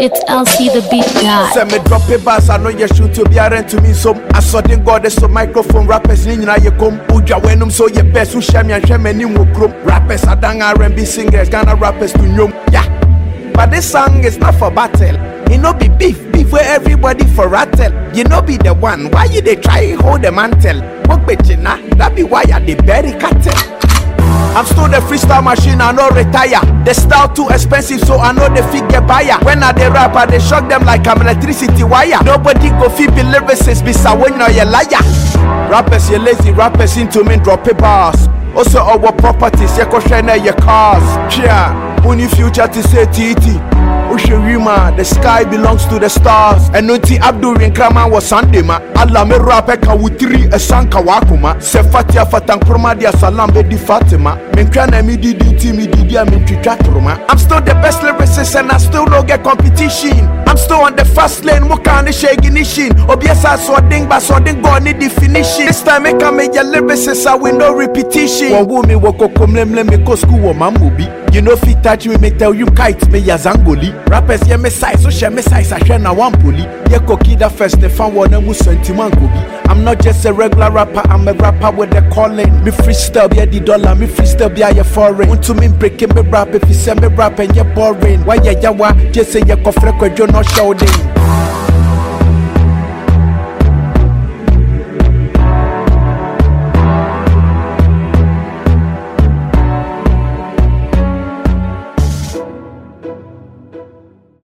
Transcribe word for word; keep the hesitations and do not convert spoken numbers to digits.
It's L C the beat guy. Send me drop a bass, I know you shoot to be a rent to me. So I saw the god, so microphone rappers in you come. Uja when so your best, who share me and share me new group. Rappers are dang R and B singers, Ghana rappers to know. Yeah, but this song is not for battle. You know be beef, beef where everybody for rattle. You know be the one, why you they try hold the mantle? What betchina, that be why I they bury cattle. I'm still the freestyle machine, I no retire. The style too expensive, so I know the figure buyer. When I they rap, I they shock them like I'm electricity wire. Nobody go fit be lyricists, be when you're a liar. Rappers, you lazy rappers into me, drop a bars. Also our properties, you can your cars. Yeah, only future to say T T. Ushirima, the sky belongs to the stars. And Nunti Abdul Rinkrama was Sunday ma. Allah me rapeka wutiri a sanka wakuma. Se fatia fatan kroma dia salam bedi Fatima. Menkana mi di di mi di dia mi trichatruma. I'm still the best lyricist and I still don't get competition. I'm still on the fast lane, muka the ignition. Obiesa so ding ba so ding go need definition. This time make a major lyricist I win no repetition. One woman woko komlem le me go school wo mamubi. You know fit touch me, me tell you kite me ya zangoli. Rappers ye me size, so share me size, I share na one poli. Ye kokida first, the fan one mu sentiment gobi. I'm not just a regular rapper, I'm a rapper with a calling. Me freestyle be the dollar, me freestyle be a foreign. Want to me breaking me rap if you send me rap and you're boring. Why ya yawa, just say ya kofre kwa jo no shouting.